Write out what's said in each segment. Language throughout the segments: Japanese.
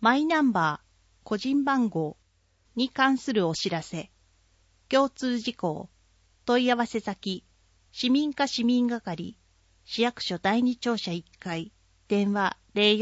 マイナンバー、個人番号に関するお知らせ、共通事項、問い合わせ先、市民課市民係、市役所第二庁舎1階、電話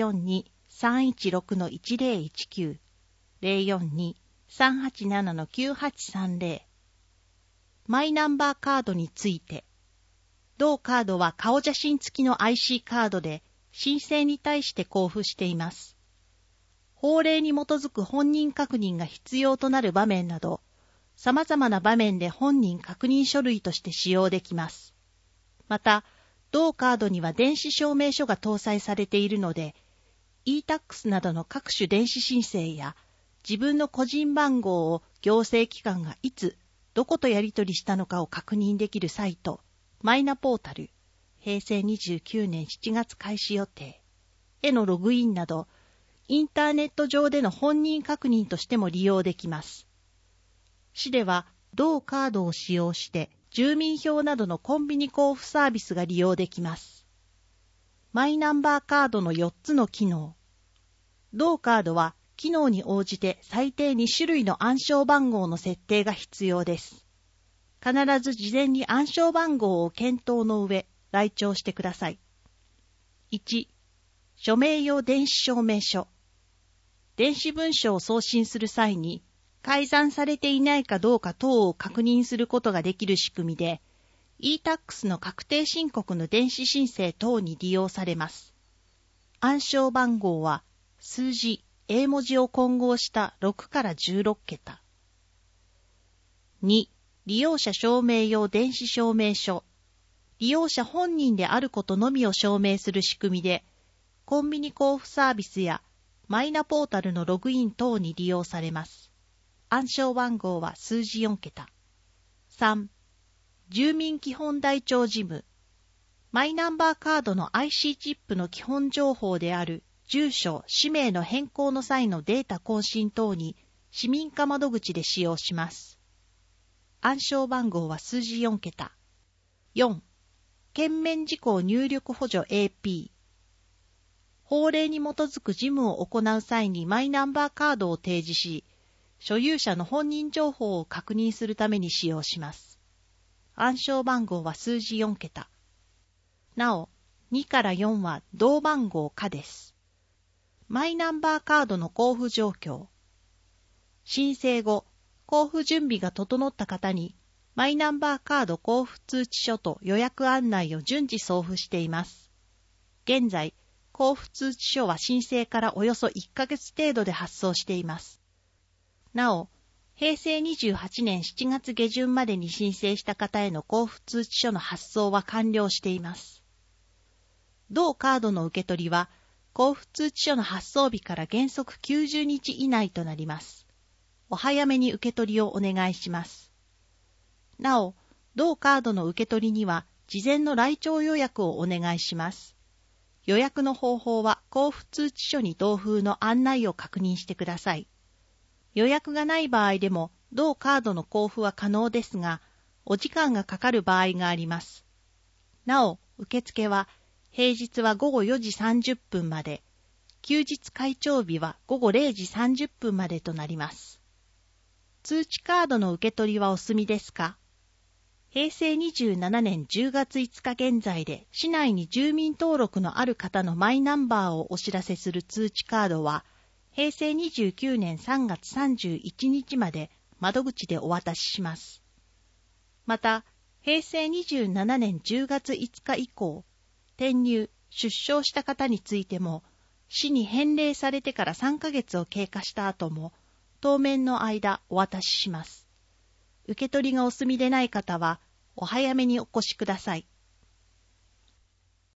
042-316-1019、042-387-9830。マイナンバーカードについて、同カードは顔写真付きの IC カードで申請に対して交付しています。法令に基づく本人確認が必要となる場面など、様々な場面で本人確認書類として使用できます。また、同カードには電子証明書が搭載されているので、e-tax などの各種電子申請や自分の個人番号を行政機関がいつ、どことやり取りしたのかを確認できるサイト、マイナポータル、平成29年7月開始予定へのログインなど、インターネット上での本人確認としても利用できます。市では同カードを使用して住民票などのコンビニ交付サービスが利用できます。マイナンバーカードの4つの機能。同カードは機能に応じて最低2種類の暗証番号の設定が必要です。必ず事前に暗証番号を検討の上、来庁してください。1、署名用電子証明書。電子文書を送信する際に、改ざんされていないかどうか等を確認することができる仕組みで、e-tax の確定申告の電子申請等に利用されます。暗証番号は、数字、英文字を混合した6から16桁。2、利用者証明用電子証明書。利用者本人であることのみを証明する仕組みで、コンビニ交付サービスやマイナポータルのログイン等に利用されます。暗証番号は数字4桁。3、住民基本台帳事務。マイナンバーカードの IC チップの基本情報である住所、氏名の変更の際のデータ更新等に市民課窓口で使用します。暗証番号は数字4桁。4、券面事項入力補助 AP。法令に基づく事務を行う際にマイナンバーカードを提示し、所有者の本人情報を確認するために使用します。暗証番号は数字4桁。なお、2から4は同番号可です。マイナンバーカードの交付状況。申請後、交付準備が整った方に、マイナンバーカード交付通知書と予約案内を順次送付しています。現在、交付通知書は申請からおよそ1ヶ月程度で発送しています。なお、平成28年7月下旬までに申請した方への交付通知書の発送は完了しています。同カードの受け取りは、交付通知書の発送日から原則90日以内となります。お早めに受け取りをお願いします。なお、同カードの受け取りには、事前の来庁予約をお願いします。予約の方法は交付通知書に同封の案内を確認してください。予約がない場合でも同カードの交付は可能ですが、お時間がかかる場合があります。なお、受付は平日は午後4時30分まで、休日開帳日は午後0時30分までとなります。通知カードの受け取りはお済みですか？平成27年10月5日現在で市内に住民登録のある方のマイナンバーをお知らせする通知カードは平成29年3月31日まで窓口でお渡しします。また、平成27年10月5日以降、転入・出生した方についても市に返礼されてから3ヶ月を経過した後も当面の間お渡しします。受け取りがお済みでない方は、お早めにお越しください。